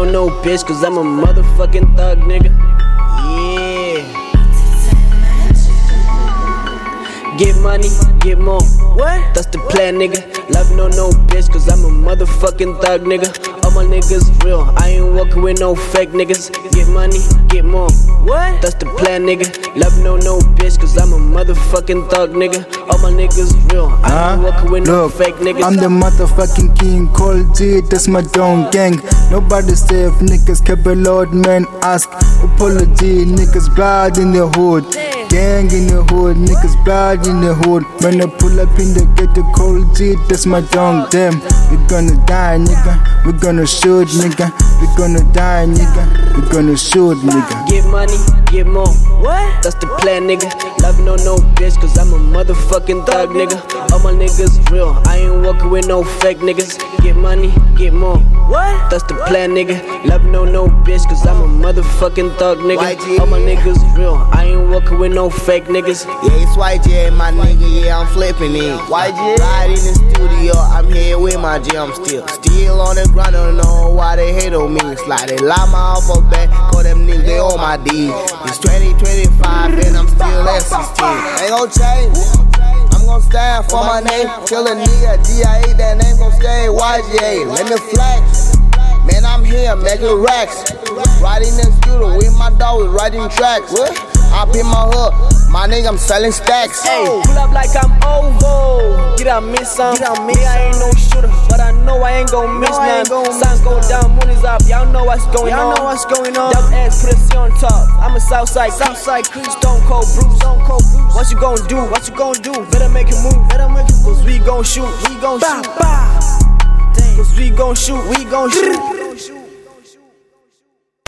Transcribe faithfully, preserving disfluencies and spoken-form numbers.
no bitch, cause I'm a motherfucking thug, nigga. Yeah. Get money, get more. What? That's the plan, nigga. Love no no bitch, cause I'm a motherfucking thug, nigga. All my niggas real, I ain't walking with no fake niggas. Get money, get more. What? That's the plan, nigga. Love no no bitch, cause I'm a motherfucking thug, nigga. All my niggas real, I ain't walking with no fake niggas. I'm the motherfucking king, called G, that's my down gang. Nobody safe, niggas kept a load, man. Ask apology, niggas bad in the hood. Gang in the hood, niggas bad in the hood. When I pull up in the ghetto, cold G, that's my dong. Damn, we gonna die, nigga. We gonna shoot, nigga. We gonna die, nigga. We gonna shoot, nigga. Get money, get more. What? That's the plan, nigga. Love no no bitch, cause I'm a motherfucking thug, nigga. All my niggas real, I ain't walking with no fake niggas. Get money, get more. What? That's the plan, nigga. Love no no bitch, cause I'm a motherfucking thug, nigga. All my niggas real, I ain't walking with no fake niggas. Yeah, it's Y J, my nigga, yeah, I'm flipping it. Y J, right in the studio, I'm here with my G, I'm still Still on the ground, don't know why they hate on me. Slide they lie my alpha back, call them niggas, they on my D. It's twenty twenty-five and I'm still at sixteen. Ain't gon' change, I'm gon' stand for my name. Kill a nigga, D I A, that name gon' stay Y J. Let me flex, man, I'm here, making racks. Riding the scooter with my dog, riding tracks. I be my hood, my nigga, I'm selling stacks. Hey, pull up like I'm over. Get out, miss some. Get out, me, I ain't no shooter, but I know I ain't gon' miss none. Suns go down, moon is up. Y'all know what's going on. Y'all know what's going on. Double ass, put a C on top. I'm a Southside, Southside creep, Stone Cold Bruce, Stone Cold Bruce. What you gon' do? What you gon' do? Better make a move. Better make a move. Cause we gon' shoot. We gon' shoot. Cause we gon' shoot. We gon' shoot.